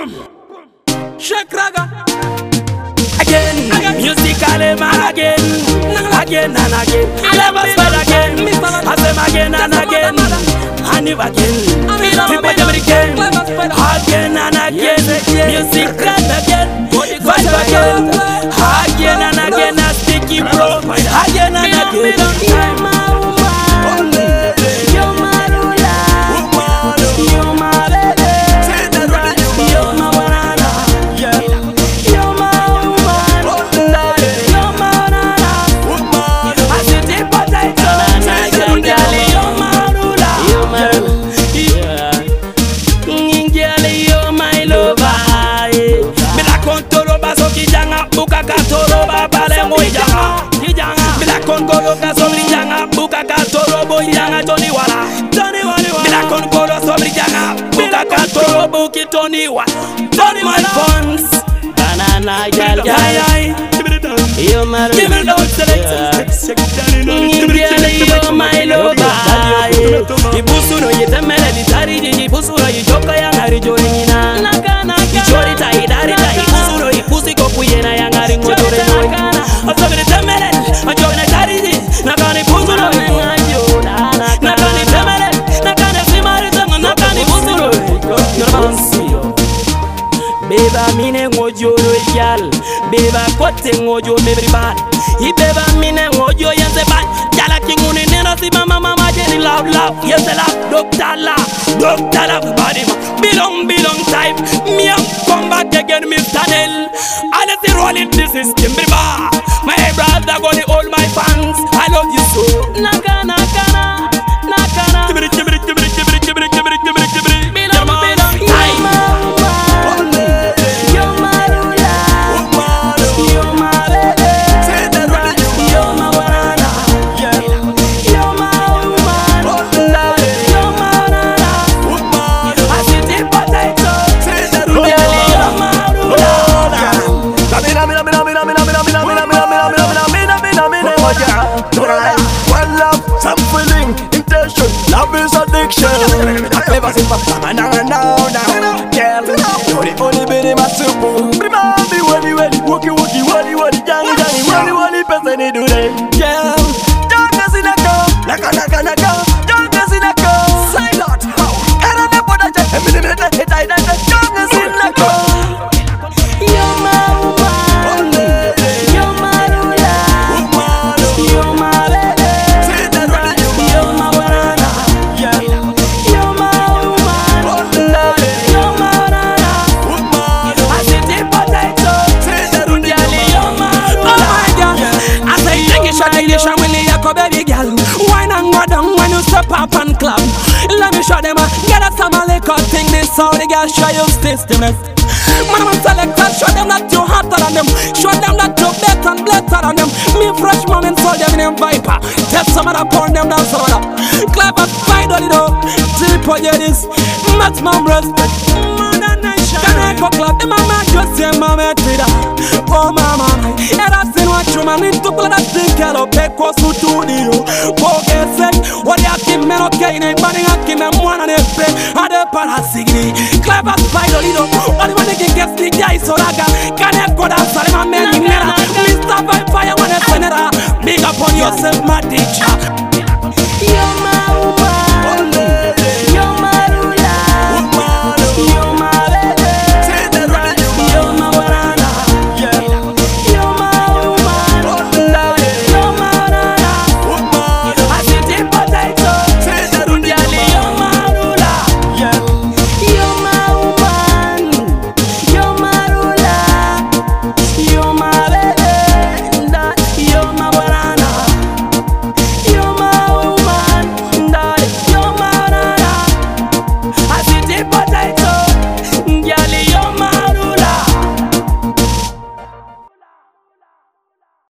Shake raga. Again, musically man again and again. Never spell again. I say again and again. I never again. People every game. Again and again. Music and again. Vibe again. Again and again. A sticky bro. Again and again. Buka katoro bapale mojanga bila konkolo kasobri janga buka katoro bojanga Tony wala bila konkolo sobri janga buka katoro buki Tony my funds banana gal yo maro give me those selections yo my lover ibusuro yetemele litari ibusuro yijoka yangari joringina ichori taidari ibusuro ipusi kokuyena yangari ngotore asabire temele ajona tariji nakani ibusuro nakani temele nakani simari tango nakani ibusuro normansiyo beba mine ngojoro yal beba kote ngojo everybody ibeba mine ngojo yense ban jala kinguni nena si mama jeni loud yes doctor la body belong type me come back again Mr. Nell I let it roll it this is Kimberba my brother gonna hold my fans I love you so nakana one love, some feeling, intention, love is addiction. Never seen for now, girl. You're the only baby my super. Remember wadi, wookie, wadi, jangy, person they do that. Girl, don't get in a car, naka, don't get in a car. Silent, how? And I'm not gonna just don't get in a car. You're my woman, you're my ruler, you're my lady, you're my banana, you're my woman, you're my banana. I see the potato, you're my ruler. Oh my God, I say take a shot, when you baby girl. Wine and go down when you step up and clap. Let me show them, get us some liquor thing. This how the girl show you system. Man, I'm selected, show them that you hotter than them. Show them that you better and better than them. Me fresh moment, so them in Viper. Tell some of the porn them down some of that. Clever fight on it up. Deep on your this. Match my respect. Can I go club? The mama just say mama tida. Oh mama, and I seen what you man into blood that thing hello peko studio. Poke sek, what you keep me okay? Ne bani hakim me mwana ne pe. Ade para signi. Clever fight on it up. Only when they get the guy so raga. Can I go down? Sorry my man, Mr. Fire when I send it. Big up on yourself, my teacher.